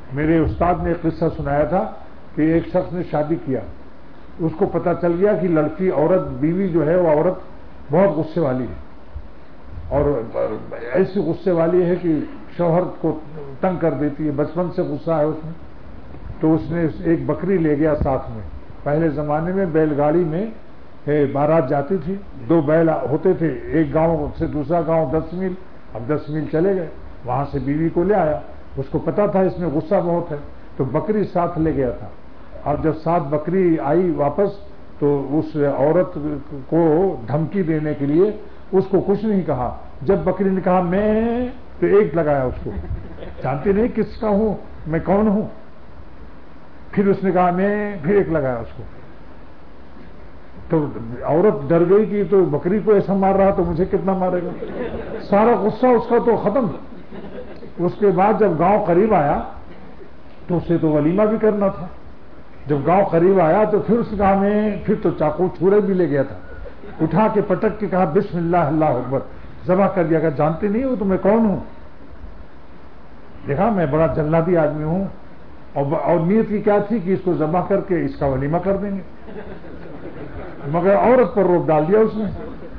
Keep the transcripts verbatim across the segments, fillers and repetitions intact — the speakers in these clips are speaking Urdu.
میرے استاد نے ایک قصہ سنایا تھا کہ ایک شخص نے شادی کیا، اس کو پتہ چل گیا کہ لڑکی عورت بیوی جو ہے وہ عورت بہت غصے والی ہے، اور ایسی غصے والی ہے کہ شوہر کو تنگ کر دیتی ہے، بچپن سے غصہ ہے اس میں. تو اس نے ایک بکری لے گیا ساتھ میں. پہلے زمانے میں بیل گاڑی میں بارات جاتی تھی، دو بیل ہوتے تھے، ایک گاؤں سے دوسرا گاؤں دس میل، اب دس میل چلے گئے، وہاں سے بیوی کو لے آیا. اس کو پتا تھا اس میں غصہ بہت ہے، تو بکری ساتھ لے گیا تھا. اور جب ساتھ بکری آئی واپس تو اس عورت کو دھمکی دینے کے لیے اس کو کچھ نہیں کہا. جب بکری نے کہا میں، تو ایک لگایا اس کو. جانتے نہیں کس کا ہوں میں، کون ہوں. پھر اس نے کہا میں، پھر ایک لگایا اس کو. تو عورت ڈر گئی کہ تو بکری کو ایسا مار رہا تو مجھے کتنا مارے گا. سارا غصہ اس کا تو ختم. اس کے بعد جب گاؤں قریب آیا تو اسے تو ولیمہ بھی کرنا تھا. جب گاؤں قریب آیا تو پھر اس نے کہا میں، پھر تو چاقو چھوڑے بھی لے گیا تھا. اٹھا کے پٹک کے کہا بسم اللہ اللہ اکبر، ذبح کر دیا. کہ جانتے نہیں ہو تو میں کون ہوں. دیکھا میں بڑا جلادی آدمی ہوں. اور نیت کی کیا تھی کہ اس کو ذبح کر کے اس کا ولیمہ کر دیں گے، مگر عورت پر روک ڈال دیا اس نے.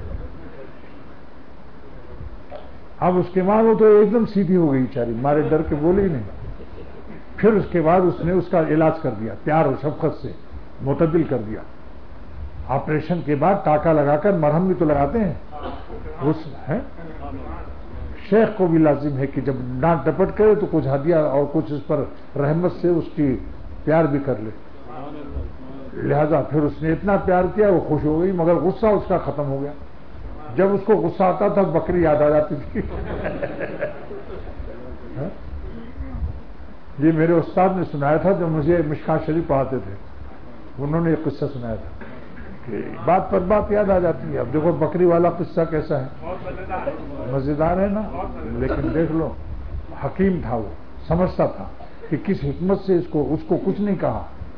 اب اس کے بعد وہ تو ایک دم سیدھی ہو گئی بیچاری، مارے ڈر کے بولے ہی نہیں. پھر اس کے بعد اس نے اس کا علاج کر دیا، پیار و شفقت سے معتدل کر دیا. آپریشن کے بعد ٹاکا لگا کر مرہم بھی تو لگاتے ہیں. اس ہے شیخ کو بھی لازم ہے کہ جب ڈانٹ ڈپٹ کرے تو کچھ ہدیہ اور کچھ اس پر رحمت سے اس کی پیار بھی کر لے. لہذا پھر اس نے اتنا پیار کیا وہ خوش ہو گئی، مگر غصہ اس کا ختم ہو گیا. جب اس کو غصہ آتا تھا بکری یاد آ جاتی تھی. یہ میرے استاد نے سنایا تھا جو مجھے مشکات شریف پڑھاتے تھے. انہوں نے ایک قصہ سنایا تھا کہ بات پر بات یاد آ جاتی ہے. اب دیکھو بکری والا قصہ کیسا ہے، مزیدار ہے نا. لیکن دیکھ لو حکیم تھا، وہ سمجھتا تھا کہ کس حکمت سے اس کو اس کو کچھ نہیں کہا.